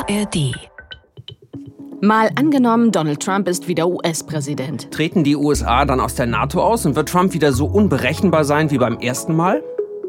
ARD. Mal angenommen, Donald Trump ist wieder US-Präsident. Treten die USA dann aus der NATO aus und wird Trump wieder so unberechenbar sein wie beim ersten Mal?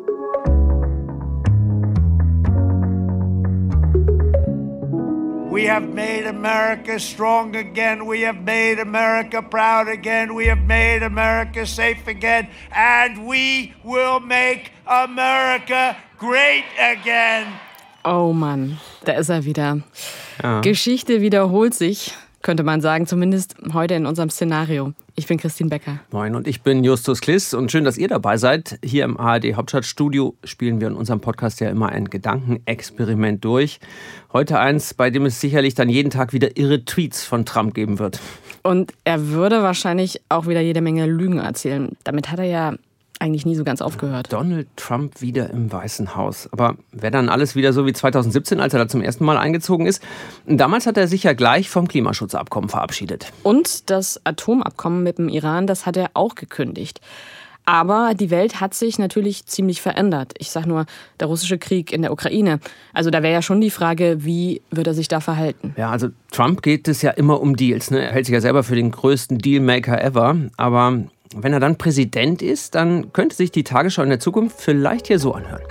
We have made America strong again. We have made America proud again. We have made America safe again. And we will make America great again. Oh Mann, da ist er wieder. Ja. Geschichte wiederholt sich, könnte man sagen, zumindest heute in unserem Szenario. Ich bin Christine Becker. Moin, und ich bin Justus Kliss und schön, dass ihr dabei seid. Hier im ARD Hauptstadtstudio spielen wir in unserem Podcast ja immer ein Gedankenexperiment durch. Heute eins, bei dem es sicherlich dann jeden Tag wieder irre Tweets von Trump geben wird. Und er würde wahrscheinlich auch wieder jede Menge Lügen erzählen. Damit hat er ja eigentlich nie so ganz aufgehört. Donald Trump wieder im Weißen Haus. Aber wäre dann alles wieder so wie 2017, als er da zum ersten Mal eingezogen ist? Damals hat er sich ja gleich vom Klimaschutzabkommen verabschiedet. Und das Atomabkommen mit dem Iran, das hat er auch gekündigt. Aber die Welt hat sich natürlich ziemlich verändert. Ich sag nur, der russische Krieg in der Ukraine. Also da wäre ja schon die Frage, wie wird er sich da verhalten? Ja, also Trump geht es ja immer um Deals, ne? Er hält sich ja selber für den größten Dealmaker ever. Aber wenn er dann Präsident ist, dann könnte sich die Tagesschau in der Zukunft vielleicht hier so anhören.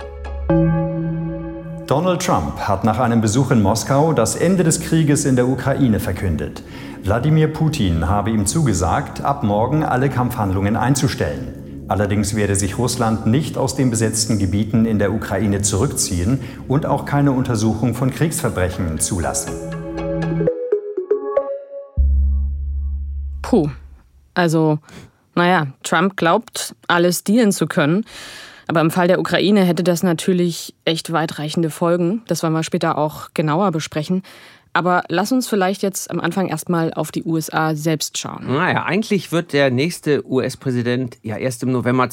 Donald Trump hat nach einem Besuch in Moskau das Ende des Krieges in der Ukraine verkündet. Wladimir Putin habe ihm zugesagt, ab morgen alle Kampfhandlungen einzustellen. Allerdings werde sich Russland nicht aus den besetzten Gebieten in der Ukraine zurückziehen und auch keine Untersuchung von Kriegsverbrechen zulassen. Puh, also naja, Trump glaubt, alles dealen zu können. Aber im Fall der Ukraine hätte das natürlich echt weitreichende Folgen. Das wollen wir später auch genauer besprechen. Aber lass uns vielleicht jetzt am Anfang erstmal auf die USA selbst schauen. Naja, eigentlich wird der nächste US-Präsident ja erst im November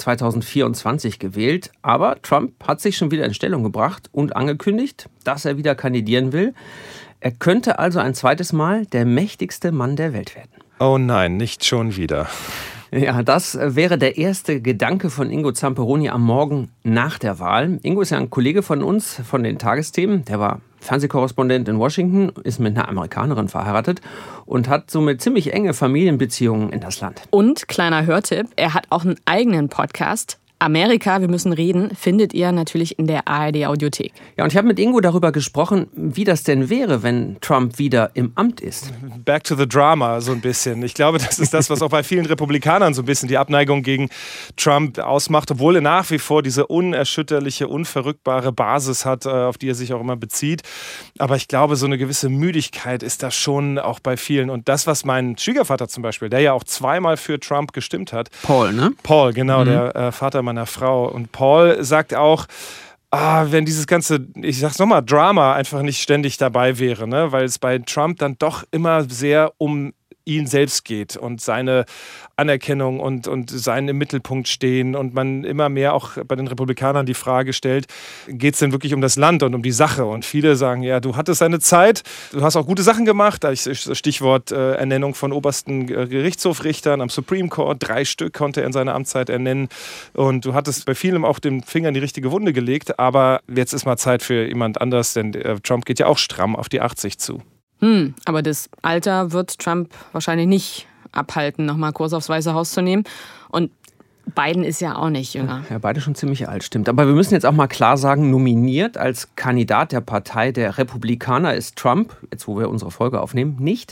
2024 gewählt. Aber Trump hat sich schon wieder in Stellung gebracht und angekündigt, dass er wieder kandidieren will. Er könnte also ein zweites Mal der mächtigste Mann der Welt werden. Oh nein, nicht schon wieder. Ja, das wäre der erste Gedanke von Ingo Zamperoni am Morgen nach der Wahl. Ingo ist ja ein Kollege von uns, von den Tagesthemen. Der war Fernsehkorrespondent in Washington, ist mit einer Amerikanerin verheiratet und hat somit ziemlich enge Familienbeziehungen in das Land. Und, kleiner Hörtipp, er hat auch einen eigenen Podcast. Amerika, wir müssen reden, findet ihr natürlich in der ARD-Audiothek. Ja, und ich habe mit Ingo darüber gesprochen, wie das denn wäre, wenn Trump wieder im Amt ist. Back to the drama, so ein bisschen. Ich glaube, das ist das, was auch bei vielen Republikanern so ein bisschen die Abneigung gegen Trump ausmacht, obwohl er nach wie vor diese unerschütterliche, unverrückbare Basis hat, auf die er sich auch immer bezieht. Aber ich glaube, so eine gewisse Müdigkeit ist da schon auch bei vielen. Und das, was mein Schwiegervater zum Beispiel, der ja auch zweimal für Trump gestimmt hat. Paul, ne? Paul, genau, der Vater meiner Frau. Und Paul sagt auch, wenn dieses ganze, ich sag's nochmal, Drama einfach nicht ständig dabei wäre, ne? Weil es bei Trump dann doch immer sehr um ihn selbst geht und seine Anerkennung und sein im Mittelpunkt stehen und man immer mehr auch bei den Republikanern die Frage stellt, geht es denn wirklich um das Land und um die Sache? Und viele sagen, ja, du hattest deine Zeit, du hast auch gute Sachen gemacht, Stichwort Ernennung von obersten Gerichtshofrichtern am Supreme Court, 3 Stück konnte er in seiner Amtszeit ernennen und du hattest bei vielem auch den Finger in die richtige Wunde gelegt, aber jetzt ist mal Zeit für jemand anders, denn Trump geht ja auch stramm auf die 80 zu. Aber das Alter wird Trump wahrscheinlich nicht abhalten, nochmal Kurs aufs Weiße Haus zu nehmen. Und Biden ist ja auch nicht jünger. Ja, beide schon ziemlich alt, stimmt. Aber wir müssen jetzt auch mal klar sagen, nominiert als Kandidat der Partei der Republikaner ist Trump, jetzt wo wir unsere Folge aufnehmen, nicht.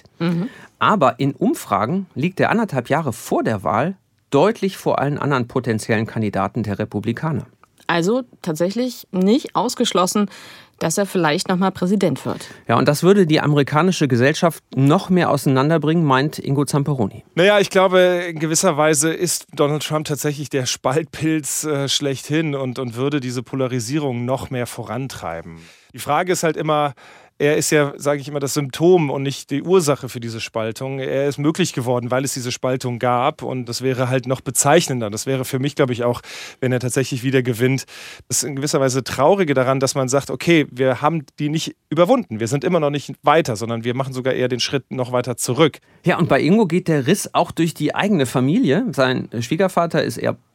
Aber in Umfragen liegt er 1,5 Jahre vor der Wahl deutlich vor allen anderen potenziellen Kandidaten der Republikaner. Also tatsächlich nicht ausgeschlossen, dass er vielleicht nochmal Präsident wird. Ja, und das würde die amerikanische Gesellschaft noch mehr auseinanderbringen, meint Ingo Zamperoni. Naja, ich glaube, in gewisser Weise ist Donald Trump tatsächlich der Spaltpilz schlechthin und würde diese Polarisierung noch mehr vorantreiben. Die Frage ist halt immer, er ist ja, sage ich immer, das Symptom und nicht die Ursache für diese Spaltung. Er ist möglich geworden, weil es diese Spaltung gab und das wäre halt noch bezeichnender. Das wäre für mich, glaube ich, auch, wenn er tatsächlich wieder gewinnt, das in gewisser Weise Traurige daran, dass man sagt, okay, wir haben die nicht überwunden. Wir sind immer noch nicht weiter, sondern wir machen sogar eher den Schritt noch weiter zurück. Ja, und bei Ingo geht der Riss auch durch die eigene Familie. Sein Schwiegervater ist eher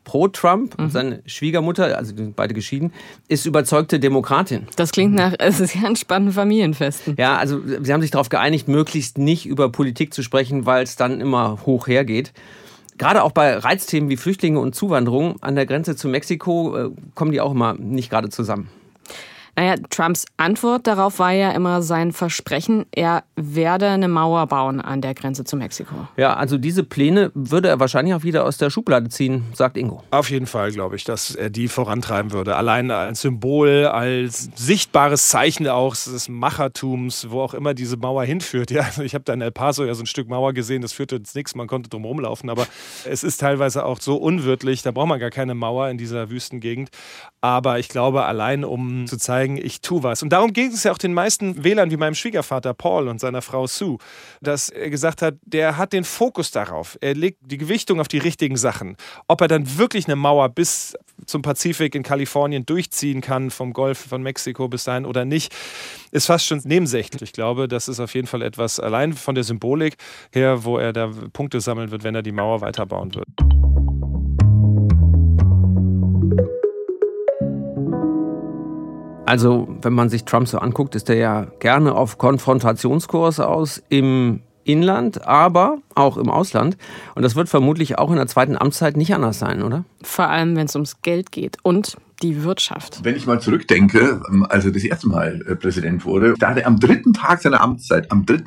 pro-Trump und seine Schwiegermutter, also die sind beide geschieden, ist überzeugte Demokratin. Das klingt nach sehr entspannten Familienfesten. Ja, also sie haben sich darauf geeinigt, möglichst nicht über Politik zu sprechen, weil es dann immer hoch hergeht. Gerade auch bei Reizthemen wie Flüchtlinge und Zuwanderung an der Grenze zu Mexiko kommen die auch immer nicht gerade zusammen. Naja, Trumps Antwort darauf war ja immer sein Versprechen, er werde eine Mauer bauen an der Grenze zu Mexiko. Ja, also diese Pläne würde er wahrscheinlich auch wieder aus der Schublade ziehen, sagt Ingo. Auf jeden Fall glaube ich, dass er die vorantreiben würde. Allein als Symbol, als sichtbares Zeichen auch des Machertums, wo auch immer diese Mauer hinführt. Ja, also ich habe da in El Paso ja so ein Stück Mauer gesehen, das führte ins Nichts, man konnte drum rumlaufen, aber es ist teilweise auch so unwirtlich, da braucht man gar keine Mauer in dieser Wüstengegend. Aber ich glaube, allein um zu zeigen, ich tue was. Und darum ging es ja auch den meisten Wählern, wie meinem Schwiegervater Paul und seiner Frau Sue, dass er gesagt hat, der hat den Fokus darauf. Er legt die Gewichtung auf die richtigen Sachen. Ob er dann wirklich eine Mauer bis zum Pazifik in Kalifornien durchziehen kann, vom Golf von Mexiko bis dahin oder nicht, ist fast schon nebensächlich. Ich glaube, das ist auf jeden Fall etwas allein von der Symbolik her, wo er da Punkte sammeln wird, wenn er die Mauer weiterbauen wird. Also, wenn man sich Trump so anguckt, ist er ja gerne auf Konfrontationskurs aus im Inland, aber auch im Ausland. Und das wird vermutlich auch in der zweiten Amtszeit nicht anders sein, oder? Vor allem, wenn es ums Geld geht und die Wirtschaft. Wenn ich mal zurückdenke, als er das erste Mal Präsident wurde, da hat er am dritten Tag seiner Amtszeit,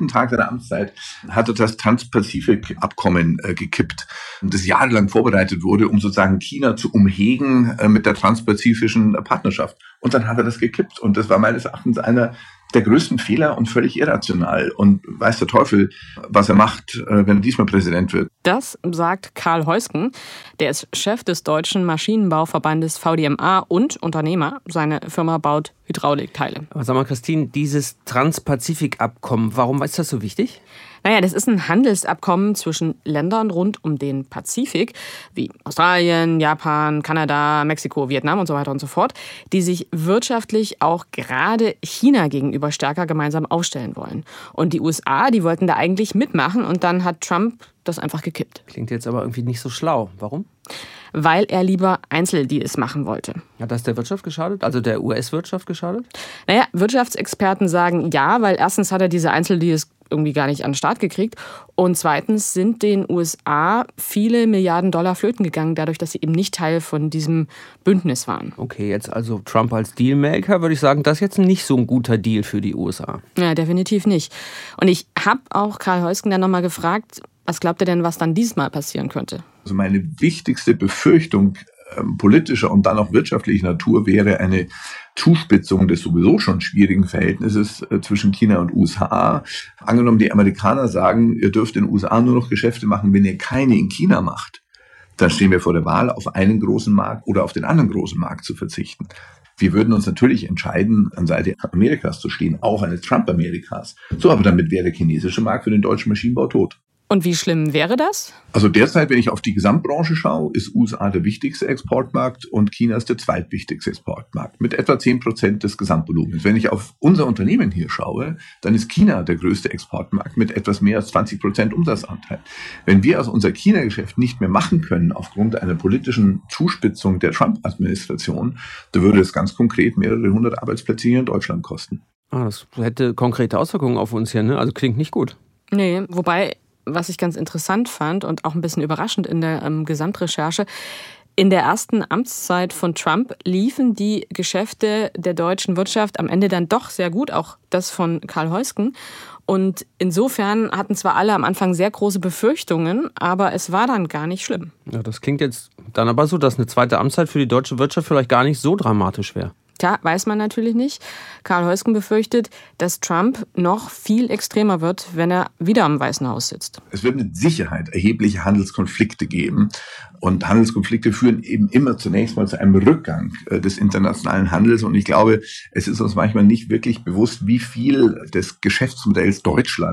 hat er das Trans-Pazifik-Abkommen gekippt, das jahrelang vorbereitet wurde, um sozusagen China zu umhegen mit der transpazifischen Partnerschaft. Und dann hat er das gekippt. Und das war meines Erachtens einer der größten Fehler und völlig irrational. Und weiß der Teufel, was er macht, wenn er diesmal Präsident wird. Das sagt Karl Heusken. Der ist Chef des deutschen Maschinenbauverbandes VDMA und Unternehmer. Seine Firma baut Hydraulikteile. Aber sag mal, Christine, dieses Trans-Pazifik-Abkommen, warum ist das so wichtig? Naja, das ist ein Handelsabkommen zwischen Ländern rund um den Pazifik, wie Australien, Japan, Kanada, Mexiko, Vietnam und so weiter und so fort, die sich wirtschaftlich auch gerade China gegenüber stärker gemeinsam aufstellen wollen. Und die USA, die wollten da eigentlich mitmachen und dann hat Trump das einfach gekippt. Klingt jetzt aber irgendwie nicht so schlau. Warum? Weil er lieber Einzeldeals machen wollte. Hat das der Wirtschaft geschadet? Also der US-Wirtschaft geschadet? Naja, Wirtschaftsexperten sagen ja, weil erstens hat er diese Einzeldeals irgendwie gar nicht an den Start gekriegt. Und zweitens sind den USA viele Milliarden Dollar flöten gegangen, dadurch, dass sie eben nicht Teil von diesem Bündnis waren. Okay, jetzt also Trump als Dealmaker, würde ich sagen, das ist jetzt nicht so ein guter Deal für die USA. Ja, definitiv nicht. Und ich habe auch Karl Heusken dann nochmal gefragt, was glaubt er denn, was dann diesmal passieren könnte? Also meine wichtigste Befürchtung politischer und dann auch wirtschaftlicher Natur wäre eine Zuspitzung des sowieso schon schwierigen Verhältnisses zwischen China und USA. Angenommen, die Amerikaner sagen, ihr dürft in den USA nur noch Geschäfte machen, wenn ihr keine in China macht. Dann stehen wir vor der Wahl, auf einen großen Markt oder auf den anderen großen Markt zu verzichten. Wir würden uns natürlich entscheiden, an Seite Amerikas zu stehen, auch eines Trump-Amerikas. So, aber damit wäre der chinesische Markt für den deutschen Maschinenbau tot. Und wie schlimm wäre das? Also derzeit, wenn ich auf die Gesamtbranche schaue, ist USA der wichtigste Exportmarkt und China ist der zweitwichtigste Exportmarkt mit etwa 10% des Gesamtvolumens. Wenn ich auf unser Unternehmen hier schaue, dann ist China der größte Exportmarkt mit etwas mehr als 20% Umsatzanteil. Wenn wir also unser China-Geschäft nicht mehr machen können aufgrund einer politischen Zuspitzung der Trump-Administration, dann würde es ganz konkret mehrere hundert Arbeitsplätze hier in Deutschland kosten. Das hätte konkrete Auswirkungen auf uns hier, ne? Also klingt nicht gut. Nee, wobei, was ich ganz interessant fand und auch ein bisschen überraschend in der Gesamtrecherche, in der ersten Amtszeit von Trump liefen die Geschäfte der deutschen Wirtschaft am Ende dann doch sehr gut, auch das von Karl Heusken. Und insofern hatten zwar alle am Anfang sehr große Befürchtungen, aber es war dann gar nicht schlimm. Ja, das klingt jetzt dann aber so, dass eine zweite Amtszeit für die deutsche Wirtschaft vielleicht gar nicht so dramatisch wäre. Tja, weiß man natürlich nicht. Karl Heusken befürchtet, dass Trump noch viel extremer wird, wenn er wieder am Weißen Haus sitzt. Es wird mit Sicherheit erhebliche Handelskonflikte geben. Und Handelskonflikte führen eben immer zunächst mal zu einem Rückgang des internationalen Handels. Und ich glaube, es ist uns manchmal nicht wirklich bewusst, wie viel des Geschäftsmodells Deutschland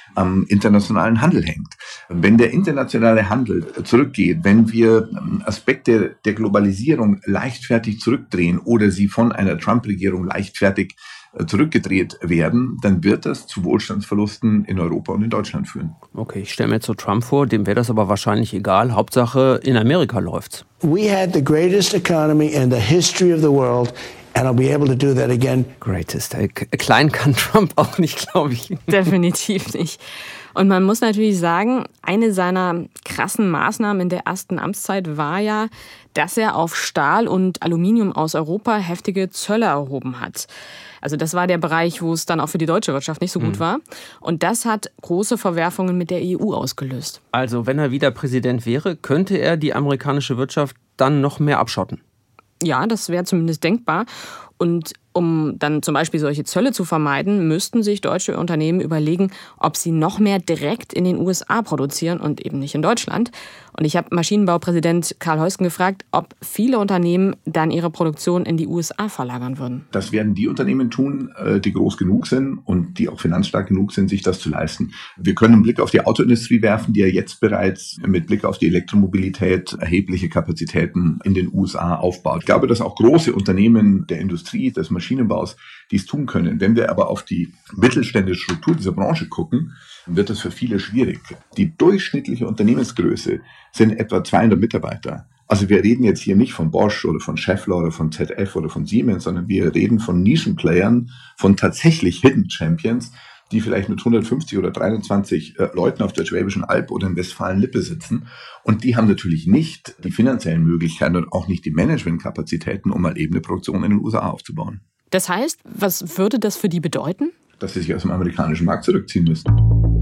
am internationalen Handel hängt. Wenn der internationale Handel zurückgeht, wenn wir Aspekte der Globalisierung leichtfertig zurückdrehen oder sie von einer Trump-Regierung leichtfertig zurückgedreht werden, dann wird das zu Wohlstandsverlusten in Europa und in Deutschland führen. Okay, ich stelle mir jetzt so Trump vor, dem wäre das aber wahrscheinlich egal. Hauptsache in Amerika läuft's. We had the greatest economy in the history of the world. And I'll be able to do that again. Greatest. Klein kann Trump auch nicht, glaube ich. Definitiv nicht. Und man muss natürlich sagen, eine seiner krassen Maßnahmen in der ersten Amtszeit war ja, dass er auf Stahl und Aluminium aus Europa heftige Zölle erhoben hat. Also das war der Bereich, wo es dann auch für die deutsche Wirtschaft nicht so gut war. Und das hat große Verwerfungen mit der EU ausgelöst. Also wenn er wieder Präsident wäre, könnte er die amerikanische Wirtschaft dann noch mehr abschotten? Ja, das wäre zumindest denkbar. Und um dann zum Beispiel solche Zölle zu vermeiden, müssten sich deutsche Unternehmen überlegen, ob sie noch mehr direkt in den USA produzieren und eben nicht in Deutschland. Und ich habe Maschinenbaupräsident Karl Heusken gefragt, ob viele Unternehmen dann ihre Produktion in die USA verlagern würden. Das werden die Unternehmen tun, die groß genug sind und die auch finanzstark genug sind, sich das zu leisten. Wir können einen Blick auf die Autoindustrie werfen, die ja jetzt bereits mit Blick auf die Elektromobilität erhebliche Kapazitäten in den USA aufbaut. Ich glaube, dass auch große Unternehmen der Industrie, des Maschinenbaus dies tun können. Wenn wir aber auf die mittelständische Struktur dieser Branche gucken, wird das für viele schwierig. Die durchschnittliche Unternehmensgröße sind etwa 200 Mitarbeiter. Also wir reden jetzt hier nicht von Bosch oder von Schaeffler oder von ZF oder von Siemens, sondern wir reden von Nischenplayern, von tatsächlich Hidden Champions, die vielleicht mit 150 oder 320 Leuten auf der Schwäbischen Alb oder in Westfalen-Lippe sitzen. Und die haben natürlich nicht die finanziellen Möglichkeiten und auch nicht die Managementkapazitäten, um mal eben eine Produktion in den USA aufzubauen. Das heißt, was würde das für die bedeuten? Dass sie sich aus dem amerikanischen Markt zurückziehen müssten.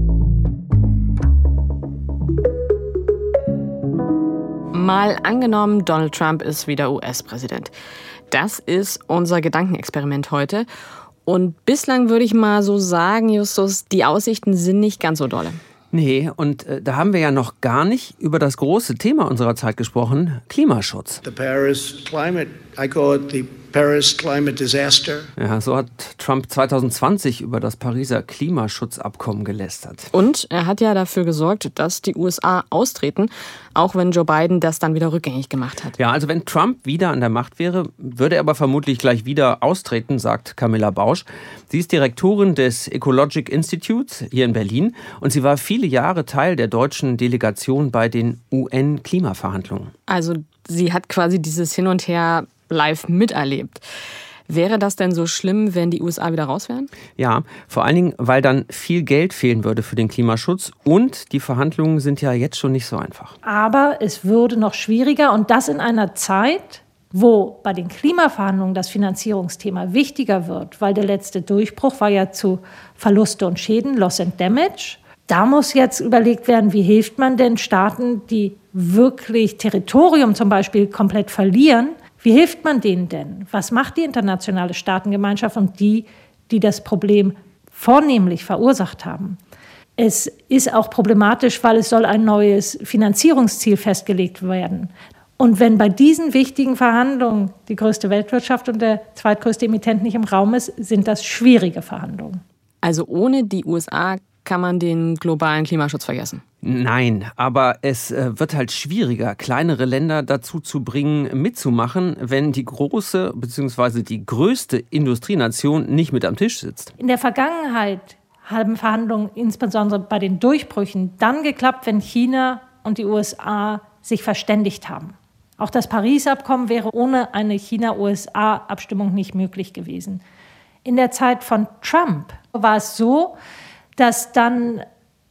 Mal angenommen, Donald Trump ist wieder US-Präsident. Das ist unser Gedankenexperiment heute. Und bislang würde ich mal so sagen, Justus, die Aussichten sind nicht ganz so dolle. Nee, und da haben wir ja noch gar nicht über das große Thema unserer Zeit gesprochen, Klimaschutz. The Paris climate, I call it the Paris climate disaster. Ja, so hat Trump 2020 über das Pariser Klimaschutzabkommen gelästert. Und er hat ja dafür gesorgt, dass die USA austreten, auch wenn Joe Biden das dann wieder rückgängig gemacht hat. Ja, also wenn Trump wieder an der Macht wäre, würde er aber vermutlich gleich wieder austreten, sagt Camilla Bausch. Sie ist Direktorin des Ecologic Institutes hier in Berlin und sie war viele Jahre Teil der deutschen Delegation bei den UN-Klimaverhandlungen. Also sie hat quasi dieses Hin und Her live miterlebt. Wäre das denn so schlimm, wenn die USA wieder raus wären? Ja, vor allen Dingen, weil dann viel Geld fehlen würde für den Klimaschutz und die Verhandlungen sind ja jetzt schon nicht so einfach. Aber es würde noch schwieriger und das in einer Zeit, wo bei den Klimaverhandlungen das Finanzierungsthema wichtiger wird, weil der letzte Durchbruch war ja zu Verluste und Schäden, Loss and Damage. Da muss jetzt überlegt werden, wie hilft man denn Staaten, die wirklich Territorium zum Beispiel komplett verlieren. Wie hilft man denen denn? Was macht die internationale Staatengemeinschaft und die das Problem vornehmlich verursacht haben? Es ist auch problematisch, weil es soll ein neues Finanzierungsziel festgelegt werden. Und wenn bei diesen wichtigen Verhandlungen die größte Weltwirtschaft und der zweitgrößte Emittent nicht im Raum ist, sind das schwierige Verhandlungen. Also ohne die USA kann man den globalen Klimaschutz vergessen? Nein, aber es wird halt schwieriger, kleinere Länder dazu zu bringen, mitzumachen, wenn die große bzw. die größte Industrienation nicht mit am Tisch sitzt. In der Vergangenheit haben Verhandlungen insbesondere bei den Durchbrüchen dann geklappt, wenn China und die USA sich verständigt haben. Auch das Paris-Abkommen wäre ohne eine China-USA-Abstimmung nicht möglich gewesen. In der Zeit von Trump war es so, dass dann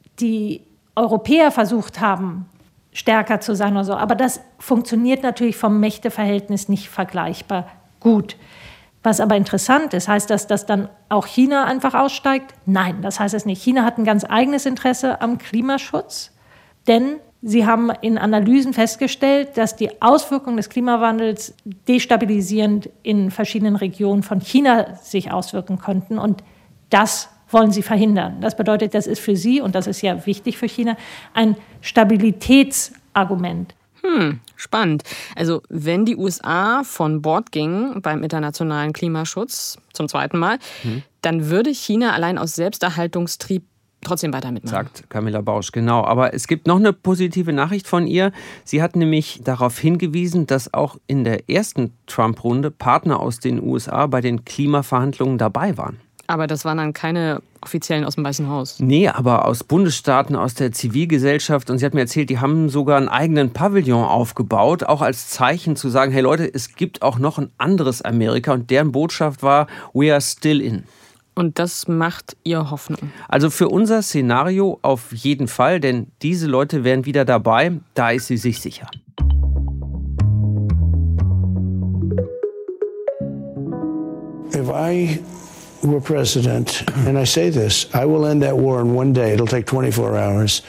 die Europäer versucht haben, stärker zu sein oder so. Aber das funktioniert natürlich vom Mächteverhältnis nicht vergleichbar gut. Was aber interessant ist, heißt das, dass dann auch China einfach aussteigt? Nein, das heißt es nicht. China hat ein ganz eigenes Interesse am Klimaschutz, denn sie haben in Analysen festgestellt, dass die Auswirkungen des Klimawandels destabilisierend in verschiedenen Regionen von China sich auswirken könnten. Und das wollen sie verhindern. Das bedeutet, das ist für sie, und das ist ja wichtig für China, ein Stabilitätsargument. Spannend. Also wenn die USA von Bord gingen beim internationalen Klimaschutz zum zweiten Mal, dann würde China allein aus Selbsterhaltungstrieb trotzdem weiter mitmachen. Sagt Camilla Bausch, genau. Aber es gibt noch eine positive Nachricht von ihr. Sie hat nämlich darauf hingewiesen, dass auch in der ersten Trump-Runde Partner aus den USA bei den Klimaverhandlungen dabei waren. Aber das waren dann keine Offiziellen aus dem Weißen Haus. Nee, aber aus Bundesstaaten, aus der Zivilgesellschaft. Und sie hat mir erzählt, die haben sogar einen eigenen Pavillon aufgebaut, auch als Zeichen zu sagen, hey Leute, es gibt auch noch ein anderes Amerika. Und deren Botschaft war, we are still in. Und das macht ihr Hoffnung? Also für unser Szenario auf jeden Fall, denn diese Leute wären wieder dabei, da ist sie sich sicher. If I were president, and I say this, I will end that war in one day. It'll take 24 hours.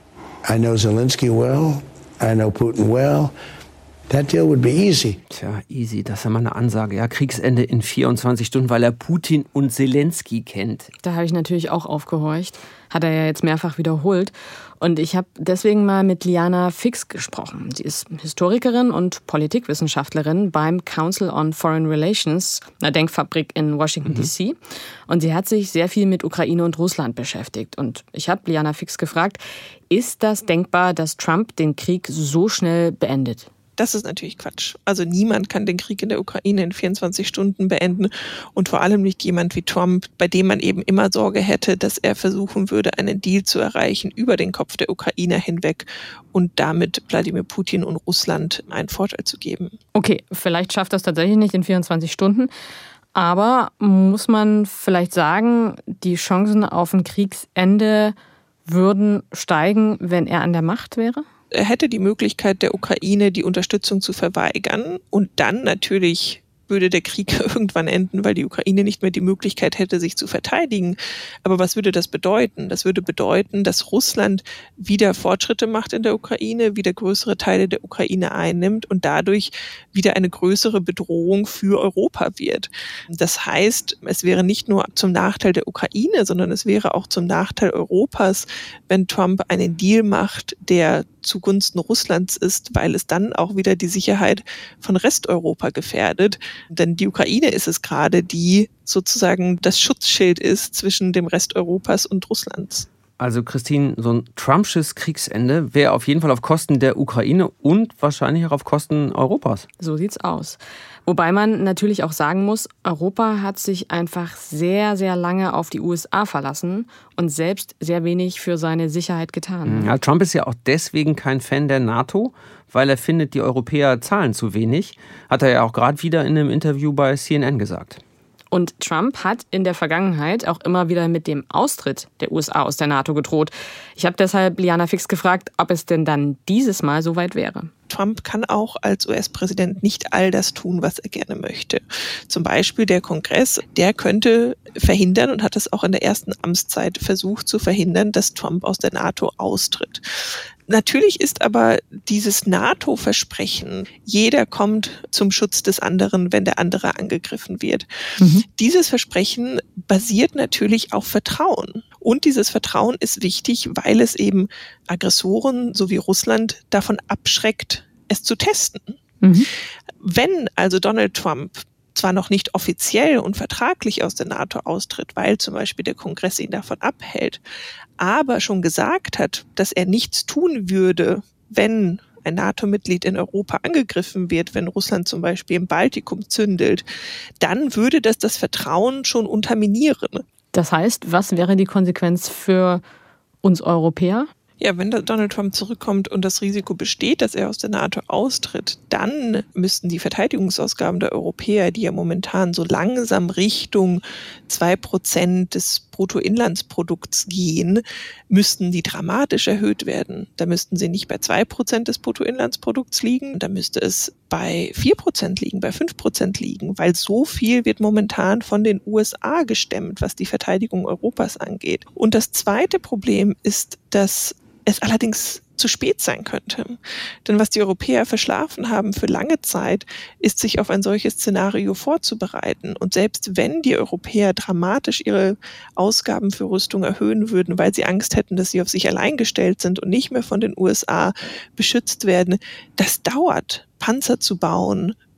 I know Zelensky well. I know Putin well. That deal would be easy. Tja, easy, das ist ja mal eine Ansage. Ja, Kriegsende in 24 Stunden, weil er Putin und Zelensky kennt. Da habe ich natürlich auch aufgehorcht. Hat er ja jetzt mehrfach wiederholt. Und ich habe deswegen mal mit Liana Fix gesprochen. Sie ist Historikerin und Politikwissenschaftlerin beim Council on Foreign Relations, einer Denkfabrik in Washington, D.C. Und sie hat sich sehr viel mit Ukraine und Russland beschäftigt. Und ich habe Liana Fix gefragt, ist das denkbar, dass Trump den Krieg so schnell beendet? Das ist natürlich Quatsch. Also niemand kann den Krieg in der Ukraine in 24 Stunden beenden und vor allem nicht jemand wie Trump, bei dem man eben immer Sorge hätte, dass er versuchen würde, einen Deal zu erreichen über den Kopf der Ukrainer hinweg und damit Wladimir Putin und Russland einen Vorteil zu geben. Okay, vielleicht schafft das tatsächlich nicht in 24 Stunden, aber muss man vielleicht sagen, die Chancen auf ein Kriegsende würden steigen, wenn er an der Macht wäre? Er hätte die Möglichkeit, der Ukraine die Unterstützung zu verweigern und dann natürlich würde der Krieg irgendwann enden, weil die Ukraine nicht mehr die Möglichkeit hätte, sich zu verteidigen. Aber was würde das bedeuten? Das würde bedeuten, dass Russland wieder Fortschritte macht in der Ukraine, wieder größere Teile der Ukraine einnimmt und dadurch wieder eine größere Bedrohung für Europa wird. Das heißt, es wäre nicht nur zum Nachteil der Ukraine, sondern es wäre auch zum Nachteil Europas, wenn Trump einen Deal macht, der zugunsten Russlands ist, weil es dann auch wieder die Sicherheit von Resteuropa gefährdet. Denn die Ukraine ist es gerade, die sozusagen das Schutzschild ist zwischen dem Rest Europas und Russlands. Also Christine, so ein Trumpsches Kriegsende wäre auf jeden Fall auf Kosten der Ukraine und wahrscheinlich auch auf Kosten Europas. So sieht's aus. Wobei man natürlich auch sagen muss, Europa hat sich einfach sehr, sehr lange auf die USA verlassen und selbst sehr wenig für seine Sicherheit getan. Ja, Trump ist ja auch deswegen kein Fan der NATO, weil er findet, die Europäer zahlen zu wenig. Hat er ja auch gerade wieder in einem Interview bei CNN gesagt. Und Trump hat in der Vergangenheit auch immer wieder mit dem Austritt der USA aus der NATO gedroht. Ich habe deshalb Liana Fix gefragt, ob es denn dann dieses Mal soweit wäre. Trump kann auch als US-Präsident nicht all das tun, was er gerne möchte. Zum Beispiel der Kongress, der könnte verhindern und hat es auch in der ersten Amtszeit versucht zu verhindern, dass Trump aus der NATO austritt. Natürlich ist aber dieses NATO-Versprechen, jeder kommt zum Schutz des anderen, wenn der andere angegriffen wird. Dieses Versprechen basiert natürlich auf Vertrauen. Und dieses Vertrauen ist wichtig, weil es eben Aggressoren, so wie Russland, davon abschreckt, es zu testen. Wenn also Donald Trump zwar noch nicht offiziell und vertraglich aus der NATO austritt, weil zum Beispiel der Kongress ihn davon abhält, aber schon gesagt hat, dass er nichts tun würde, wenn ein NATO-Mitglied in Europa angegriffen wird, wenn Russland zum Beispiel im Baltikum zündelt, dann würde das Vertrauen schon unterminieren. Das heißt, was wäre die Konsequenz für uns Europäer? Ja, wenn Donald Trump zurückkommt und das Risiko besteht, dass er aus der NATO austritt, dann müssten die Verteidigungsausgaben der Europäer, die ja momentan so langsam Richtung 2% des Bruttoinlandsprodukts gehen, müssten die dramatisch erhöht werden. Da müssten sie nicht bei 2% des Bruttoinlandsprodukts liegen, da müsste es bei 4% liegen, bei 5% liegen, weil so viel wird momentan von den USA gestemmt, was die Verteidigung Europas angeht. Und das zweite Problem ist, dass es allerdings zu spät sein könnte. Denn was die Europäer verschlafen haben für lange Zeit, ist, sich auf ein solches Szenario vorzubereiten. Und selbst wenn die Europäer dramatisch ihre Ausgaben für Rüstung erhöhen würden, weil sie Angst hätten, dass sie auf sich allein gestellt sind und nicht mehr von den USA beschützt werden, das dauert. Panzer zu bauen,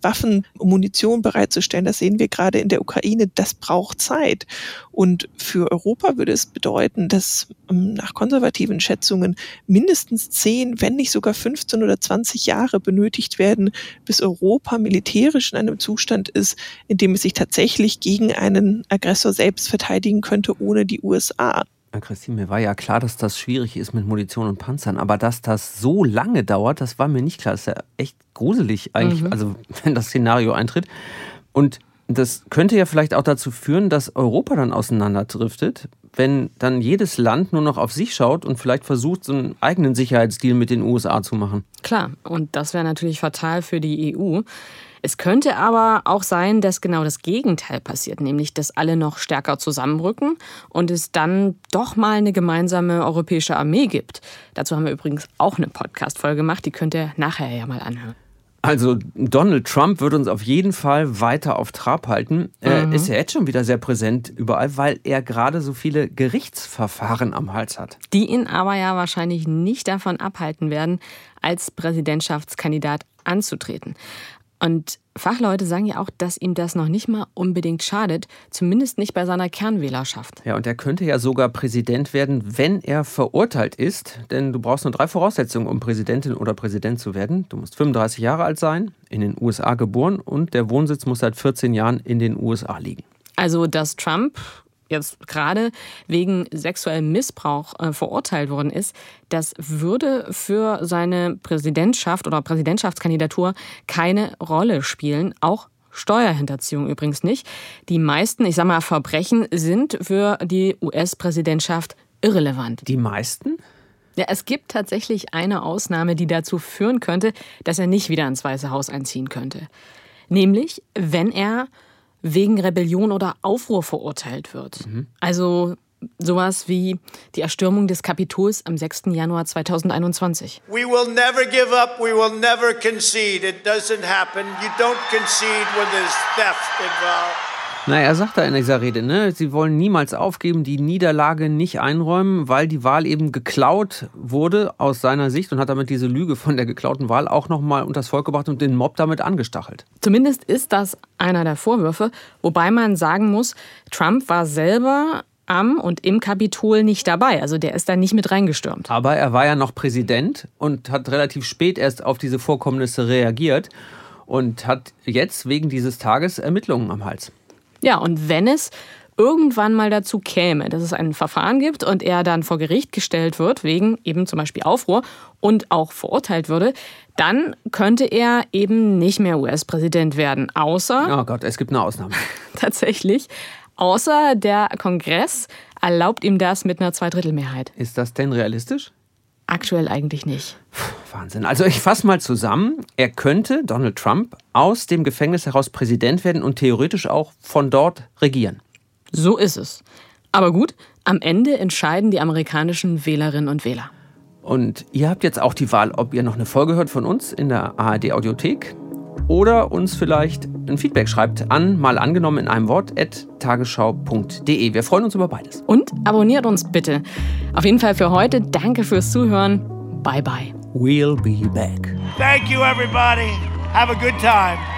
Waffen und Munition bereitzustellen, das sehen wir gerade in der Ukraine, das braucht Zeit. Und für Europa würde es bedeuten, dass nach konservativen Schätzungen mindestens 10, wenn nicht sogar 15 oder 20 Jahre benötigt werden, bis Europa militärisch in einem Zustand ist, in dem es sich tatsächlich gegen einen Aggressor selbst verteidigen könnte, ohne die USA. Christine, mir war ja klar, dass das schwierig ist mit Munition und Panzern, aber dass das so lange dauert, das war mir nicht klar. Das ist ja echt gruselig eigentlich, also wenn das Szenario eintritt. Und das könnte ja vielleicht auch dazu führen, dass Europa dann auseinanderdriftet, wenn dann jedes Land nur noch auf sich schaut und vielleicht versucht, so einen eigenen Sicherheitsdeal mit den USA zu machen. Klar, und das wäre natürlich fatal für die EU. Es könnte aber auch sein, dass genau das Gegenteil passiert, nämlich dass alle noch stärker zusammenrücken und es dann doch mal eine gemeinsame europäische Armee gibt. Dazu haben wir übrigens auch eine Podcast-Folge gemacht, die könnt ihr nachher ja mal anhören. Also Donald Trump wird uns auf jeden Fall weiter auf Trab halten. Ist ja jetzt schon wieder sehr präsent überall, weil er gerade so viele Gerichtsverfahren am Hals hat. Die ihn aber ja wahrscheinlich nicht davon abhalten werden, als Präsidentschaftskandidat anzutreten. Und Fachleute sagen ja auch, dass ihm das noch nicht mal unbedingt schadet, zumindest nicht bei seiner Kernwählerschaft. Ja, und er könnte ja sogar Präsident werden, wenn er verurteilt ist. Denn du brauchst nur 3 Voraussetzungen, um Präsidentin oder Präsident zu werden. Du musst 35 Jahre alt sein, in den USA geboren und der Wohnsitz muss seit 14 Jahren in den USA liegen. Also, dass Trump jetzt gerade wegen sexuellem Missbrauch verurteilt worden ist, das würde für seine Präsidentschaft oder Präsidentschaftskandidatur keine Rolle spielen. Auch Steuerhinterziehung übrigens nicht. Die meisten, ich sag mal, Verbrechen sind für die US-Präsidentschaft irrelevant. Die meisten? Ja, es gibt tatsächlich eine Ausnahme, die dazu führen könnte, dass er nicht wieder ins Weiße Haus einziehen könnte. Nämlich, wenn er wegen Rebellion oder Aufruhr verurteilt wird. Also sowas wie die Erstürmung des Kapitols am 6. Januar 2021. We will never give up, we will never concede. It doesn't happen. You don't concede when there's theft involved. Na, er sagt da in dieser Rede, ne, sie wollen niemals aufgeben, die Niederlage nicht einräumen, weil die Wahl eben geklaut wurde aus seiner Sicht und hat damit diese Lüge von der geklauten Wahl auch nochmal unters Volk gebracht und den Mob damit angestachelt. Zumindest ist das einer der Vorwürfe, wobei man sagen muss, Trump war selber am und im Kapitol nicht dabei, also der ist da nicht mit reingestürmt. Aber er war ja noch Präsident und hat relativ spät erst auf diese Vorkommnisse reagiert und hat jetzt wegen dieses Tages Ermittlungen am Hals. Ja, und wenn es irgendwann mal dazu käme, dass es ein Verfahren gibt und er dann vor Gericht gestellt wird, wegen eben zum Beispiel Aufruhr und auch verurteilt würde, dann könnte er eben nicht mehr US-Präsident werden, außer... Oh Gott, es gibt eine Ausnahme. Tatsächlich, außer der Kongress erlaubt ihm das mit einer 2/3-Mehrheit. Ist das denn realistisch? Aktuell eigentlich nicht. Wahnsinn. Also ich fasse mal zusammen. Er könnte, Donald Trump, aus dem Gefängnis heraus Präsident werden und theoretisch auch von dort regieren. So ist es. Aber gut, am Ende entscheiden die amerikanischen Wählerinnen und Wähler. Und ihr habt jetzt auch die Wahl, ob ihr noch eine Folge hört von uns in der ARD-Audiothek oder uns vielleicht ein Feedback schreibt an, mal angenommen in einem Wort, @tagesschau.de. Wir freuen uns über beides. Und abonniert uns bitte. Auf jeden Fall für heute. Danke fürs Zuhören. Bye, bye. We'll be back. Thank you, everybody. Have a good time.